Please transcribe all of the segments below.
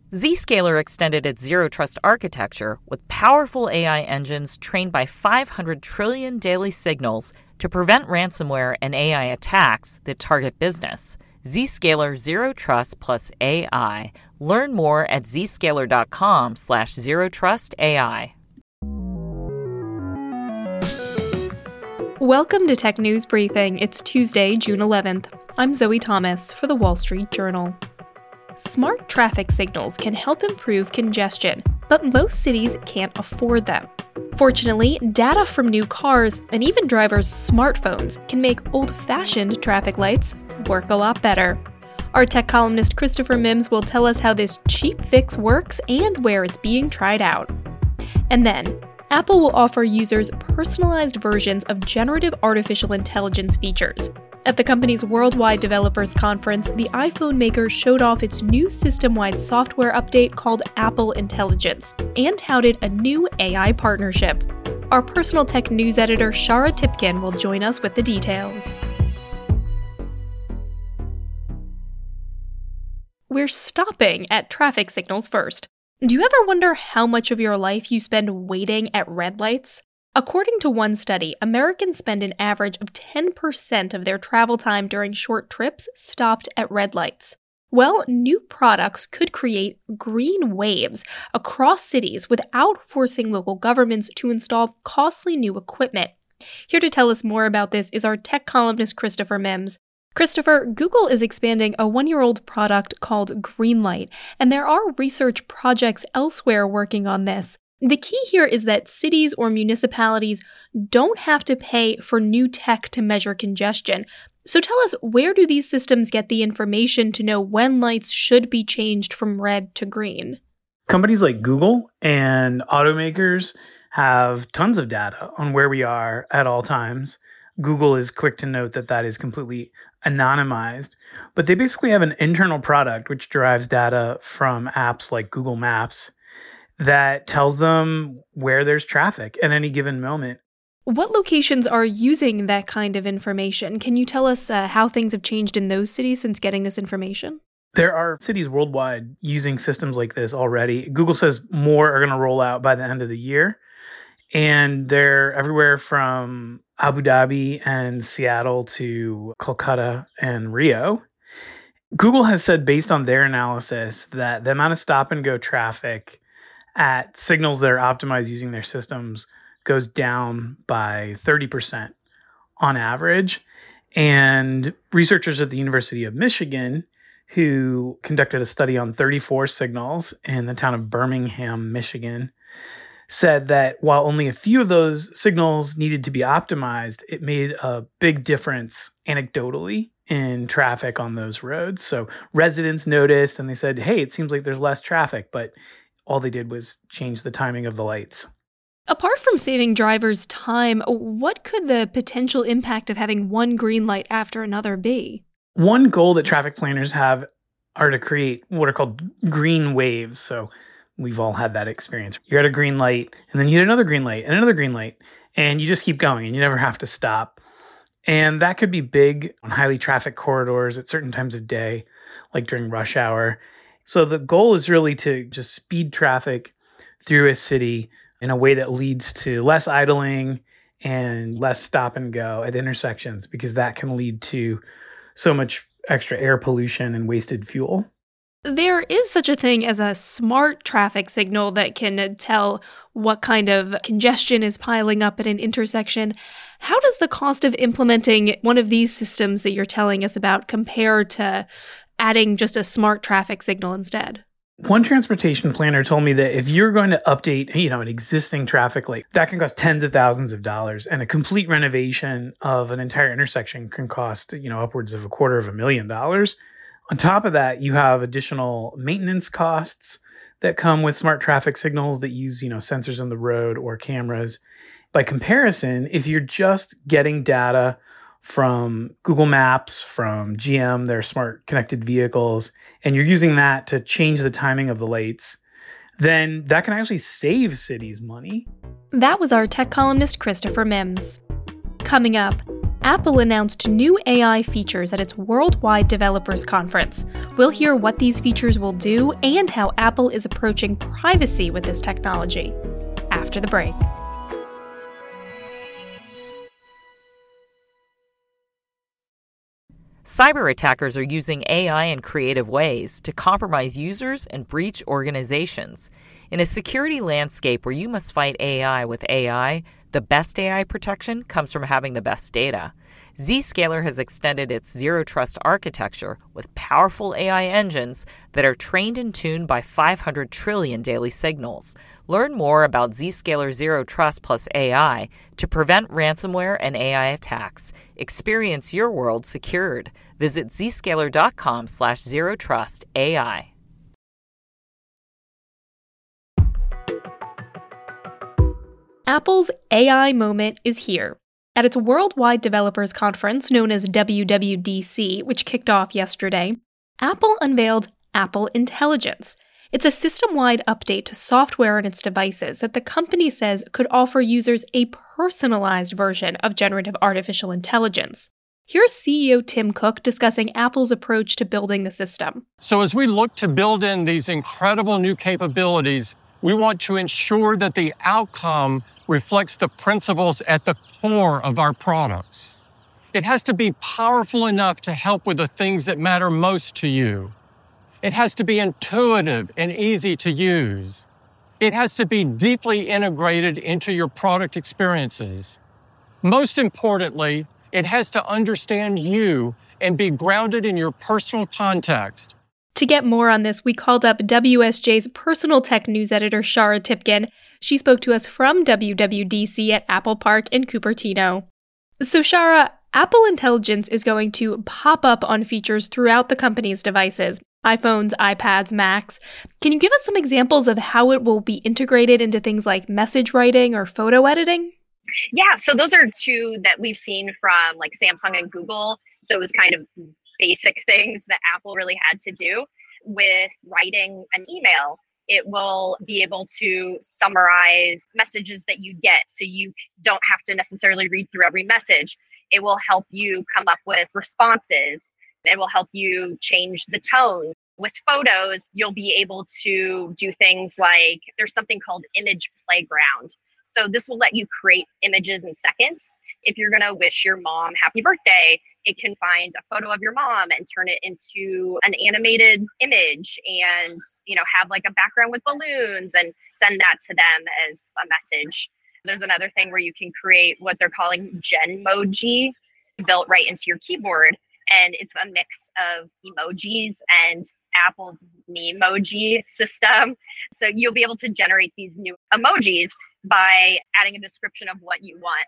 Zscaler extended its Zero Trust architecture with powerful AI engines trained by 500 trillion daily signals to prevent ransomware and AI attacks that target business. Zscaler Zero Trust plus AI. Learn more at zscaler.com/zerotrustai. Welcome to Tech News Briefing. It's Tuesday, June 11th. I'm Zoe Thomas for The Wall Street Journal. Smart traffic signals can help improve congestion, but most cities can't afford them. Fortunately, data from new cars and even drivers' smartphones can make old-fashioned traffic lights work a lot better. Our tech columnist Christopher Mims will tell us how this cheap fix works and where it's being tried out. And then, Apple will offer users personalized versions of generative artificial intelligence features. At the company's Worldwide Developers Conference, the iPhone maker showed off its new system-wide software update called Apple Intelligence and touted a new AI partnership. Our personal tech news editor, Shara Tipkin, will join us with the details. We're stopping at traffic signals first. Do you ever wonder how much of your life you spend waiting at red lights? According to one study, Americans spend an average of 10% of their travel time during short trips stopped at red lights. Well, new products could create green waves across cities without forcing local governments to install costly new equipment. Here to tell us more about this is our tech columnist Christopher Mims. Christopher, Google is expanding a one-year-old product called Greenlight, and there are research projects elsewhere working on this. The key here is that cities or municipalities don't have to pay for new tech to measure congestion. So tell us, where do these systems get the information to know when lights should be changed from red to green? Companies like Google and automakers have tons of data on where we are at all times. Google is quick to note that that is completely anonymized, but they basically have an internal product which derives data from apps like Google Maps that tells them where there's traffic at any given moment. What locations are using that kind of information? Can you tell us how things have changed in those cities since getting this information? There are cities worldwide using systems like this already. Google says more are going to roll out by the end of the year. And they're everywhere from Abu Dhabi and Seattle to Kolkata and Rio. Google has said, based on their analysis, that the amount of stop and go traffic at signals that are optimized using their systems goes down by 30% on average. And researchers at the University of Michigan, who conducted a study on 34 signals in the town of Birmingham, Michigan, said that while only a few of those signals needed to be optimized, it made a big difference anecdotally in traffic on those roads. So residents noticed and they said, hey, it seems like there's less traffic, but all they did was change the timing of the lights. Apart from saving drivers time, what could the potential impact of having one green light after another be? One goal that traffic planners have are to create what are called green waves. So we've all had that experience. You're at a green light, and then you hit another green light, and another green light, and you just keep going, and you never have to stop. And that could be big on highly traffic corridors at certain times of day, like during rush hour. So the goal is really to just speed traffic through a city in a way that leads to less idling and less stop and go at intersections, because that can lead to so much extra air pollution and wasted fuel. There is such a thing as a smart traffic signal that can tell what kind of congestion is piling up at an intersection. How does the cost of implementing one of these systems that you're telling us about compare to adding just a smart traffic signal instead? One transportation planner told me that if you're going to update, an existing traffic light, that can cost tens of thousands of dollars, and a complete renovation of an entire intersection can cost, upwards of $250,000. On top of that, you have additional maintenance costs that come with smart traffic signals that use, sensors on the road or cameras. By comparison, if you're just getting data from Google Maps, from GM, their smart connected vehicles, and you're using that to change the timing of the lights, then that can actually save cities money. That was our tech columnist, Christopher Mims. Coming up, Apple announced new AI features at its Worldwide Developers Conference. We'll hear what these features will do and how Apple is approaching privacy with this technology. After the break. Cyber attackers are using AI in creative ways to compromise users and breach organizations. In a security landscape where you must fight AI with AI, the best AI protection comes from having the best data. Zscaler has extended its Zero Trust architecture with powerful AI engines that are trained and tuned by 500 trillion daily signals. Learn more about Zscaler Zero Trust plus AI to prevent ransomware and AI attacks. Experience your world secured. Visit zscaler.com/zerotrustai. Apple's AI moment is here. At its Worldwide Developers Conference, known as WWDC, which kicked off yesterday, Apple unveiled Apple Intelligence. It's a system-wide update to software on its devices that the company says could offer users a personalized version of generative artificial intelligence. Here's CEO Tim Cook discussing Apple's approach to building the system. So as we look to build in these incredible new capabilities, we want to ensure that the outcome reflects the principles at the core of our products. It has to be powerful enough to help with the things that matter most to you. It has to be intuitive and easy to use. It has to be deeply integrated into your product experiences. Most importantly, it has to understand you and be grounded in your personal context. To get more on this, we called up WSJ's personal tech news editor, Shara Tipkin. She spoke to us from WWDC at Apple Park in Cupertino. So, Shara, Apple Intelligence is going to pop up on features throughout the company's devices, iPhones, iPads, Macs. Can you give us some examples of how it will be integrated into things like message writing or photo editing? Yeah, so those are two that we've seen from like Samsung and Google. So it was kind of basic things that Apple really had to do. With writing an email, it will be able to summarize messages that you get so you don't have to necessarily read through every message. It will help you come up with responses. It will help you change the tone. With photos, you'll be able to do things like there's something called Image Playground. So this will let you create images in seconds. If you're going to wish your mom happy birthday, it can find a photo of your mom and turn it into an animated image and, have like a background with balloons and send that to them as a message. There's another thing where you can create what they're calling Genmoji built right into your keyboard. And it's a mix of emojis and Apple's Memoji system. So you'll be able to generate these new emojis by adding a description of what you want,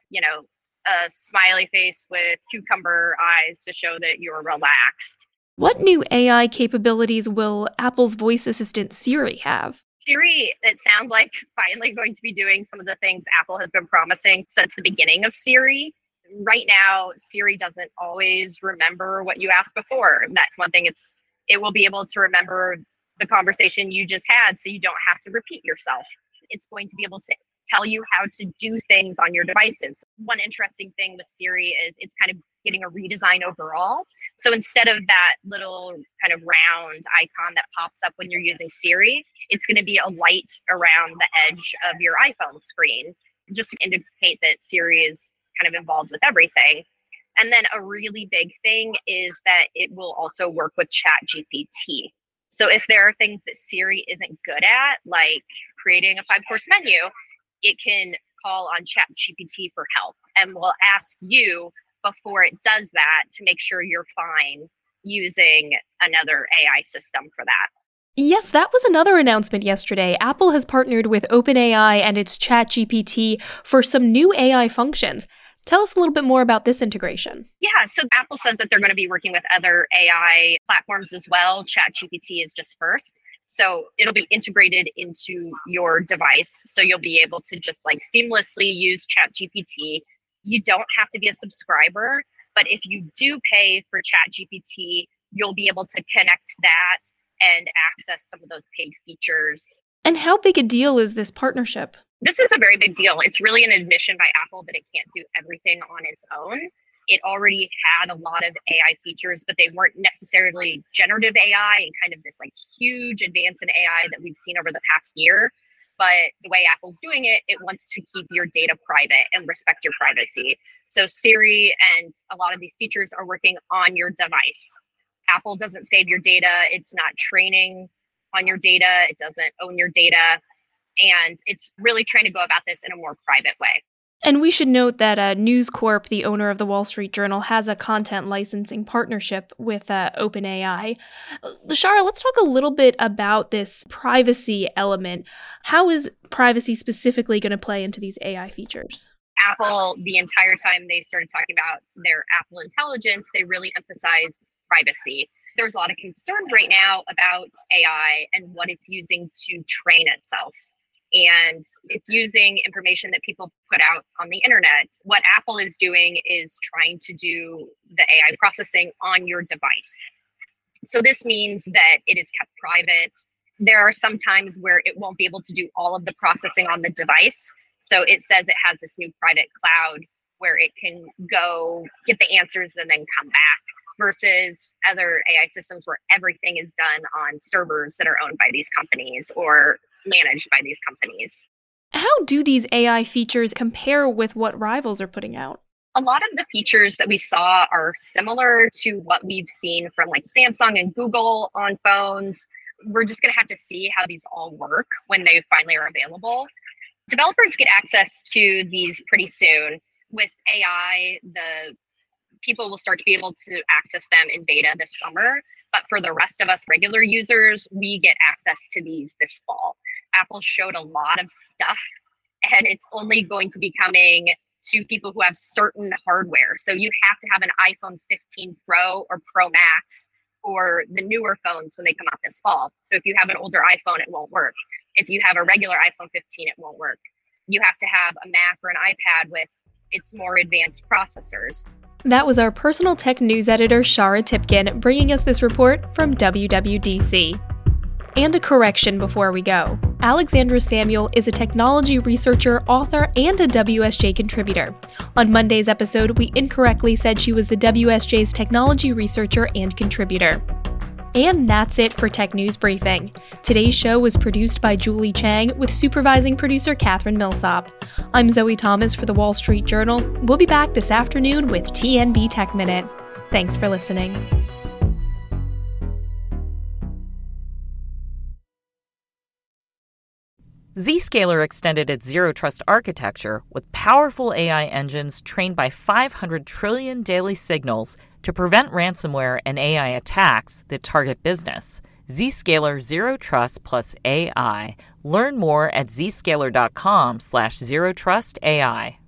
a smiley face with cucumber eyes to show that you're relaxed. What new AI capabilities will Apple's voice assistant Siri have? Siri, it sounds like finally going to be doing some of the things Apple has been promising since the beginning of Siri. Right now, Siri doesn't always remember what you asked before. That's one thing. It will be able to remember the conversation you just had, so you don't have to repeat yourself. It's going to be able to tell you how to do things on your devices. One interesting thing with Siri is it's kind of getting a redesign overall. So instead of that little kind of round icon that pops up when you're using Siri, it's going to be a light around the edge of your iPhone screen, just to indicate that Siri is kind of involved with everything. And then a really big thing is that it will also work with ChatGPT. So if there are things that Siri isn't good at, like creating a 5-course menu, it can call on ChatGPT for help and will ask you before it does that to make sure you're fine using another AI system for that. Yes, that was another announcement yesterday. Apple has partnered with OpenAI and its ChatGPT for some new AI functions. Tell us a little bit more about this integration. Yeah, so Apple says that they're going to be working with other AI platforms as well. ChatGPT is just first. So it'll be integrated into your device. So you'll be able to just like seamlessly use ChatGPT. You don't have to be a subscriber, but if you do pay for ChatGPT, you'll be able to connect that and access some of those paid features. And how big a deal is this partnership? This is a very big deal. It's really an admission by Apple that it can't do everything on its own. it already had a lot of AI features, but they weren't necessarily generative AI and kind of this like huge advance in AI that we've seen over the past year. But the way Apple's doing it, it wants to keep your data private and respect your privacy. So Siri and a lot of these features are working on your device. Apple doesn't save your data. It's not training on your data. It doesn't own your data. And it's really trying to go about this in a more private way. And we should note that News Corp, the owner of the Wall Street Journal, has a content licensing partnership with OpenAI. Shara, let's talk a little bit about this privacy element. How is privacy specifically going to play into these AI features? Apple, the entire time they started talking about their Apple Intelligence, they really emphasized privacy. There's a lot of concerns right now about AI and what it's using to train itself. And it's using information that people put out on the internet. What Apple is doing is trying to do the AI processing on your device. So this means that it is kept private. There are some times where it won't be able to do all of the processing on the device. So it says it has this new private cloud where it can go get the answers and then come back, versus other AI systems where everything is done on servers that are owned by these companies or managed by these companies. How do these AI features compare with what rivals are putting out? A lot of the features that we saw are similar to what we've seen from like Samsung and Google on phones. We're just going to have to see how these all work when they finally are available. Developers get access to these pretty soon. With AI, the people will start to be able to access them in beta this summer. But for the rest of us regular users, we get access to these this fall. Apple showed a lot of stuff, and it's only going to be coming to people who have certain hardware. So you have to have an iPhone 15 Pro or Pro Max or the newer phones when they come out this fall. So if you have an older iPhone, it won't work. If you have a regular iPhone 15, it won't work. You have to have a Mac or an iPad with its more advanced processors. That was our personal tech news editor, Shara Tipkin, bringing us this report from WWDC. And a correction before we go. Alexandra Samuel is a technology researcher, author, and a WSJ contributor. On Monday's episode, we incorrectly said she was the WSJ's technology researcher and contributor. And that's it for Tech News Briefing. Today's show was produced by Julie Chang with supervising producer Catherine Millsop. I'm Zoe Thomas for the Wall Street Journal. We'll be back this afternoon with TNB Tech Minute. Thanks for listening. Zscaler extended its Zero Trust architecture with powerful AI engines trained by 500 trillion daily signals to prevent ransomware and AI attacks that target business. Zscaler Zero Trust plus AI. Learn more at zscaler.com/zerotrustai.